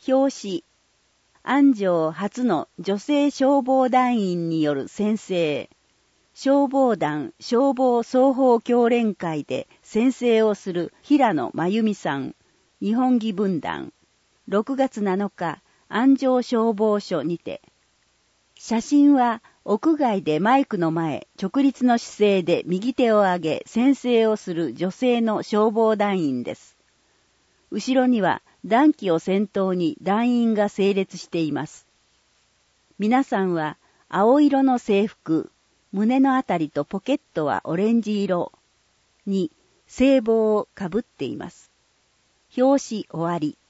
表紙、安城初の女性消防団員による宣誓。消防団消防双方協連会で宣誓をする平野真由美さん。日本義文団。6月7日、安城消防署にて。写真は屋外でマイクの前、直立の姿勢で右手を上げ宣誓をする女性の消防団員です。後ろには団旗を先頭に団員が整列しています。皆さんは青色の制服、胸のあたりとポケットはオレンジ色に制帽をかぶっています。表紙終わり。